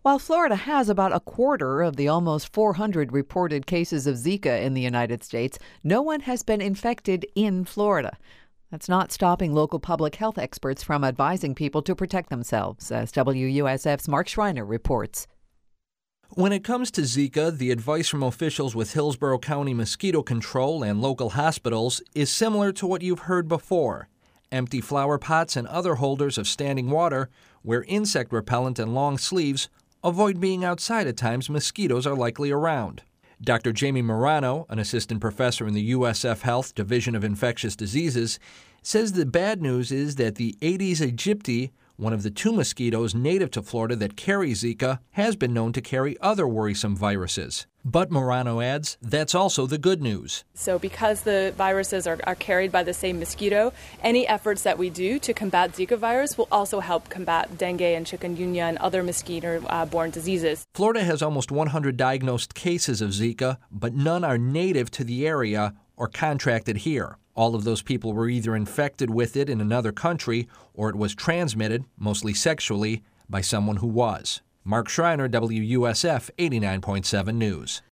While Florida has about a quarter of the almost 400 reported cases of Zika in the United States, no one has been infected in Florida. That's not stopping local public health experts from advising people to protect themselves, as WUSF's Mark Schreiner reports. When it comes to Zika, the advice from officials with Hillsborough County Mosquito Control and local hospitals is similar to what you've heard before. Empty flower pots and other holders of standing water, wear insect repellent and long sleeves, avoid being outside at times mosquitoes are likely around. Dr. Jamie Marano, an assistant professor in the USF Health Division of Infectious Diseases, says the bad news is that the Aedes aegypti, one of the 2 mosquitoes native to Florida that carry Zika, has been known to carry other worrisome viruses. But Marano adds, that's also the good news. So because the viruses are carried by the same mosquito, any efforts that we do to combat Zika virus will also help combat dengue and chikungunya and other mosquito-borne diseases. Florida has almost 100 diagnosed cases of Zika, but none are native to the area or contracted here. All of those people were either infected with it in another country or it was transmitted, mostly sexually, by someone who was. Mark Schreiner, WUSF 89.7 News.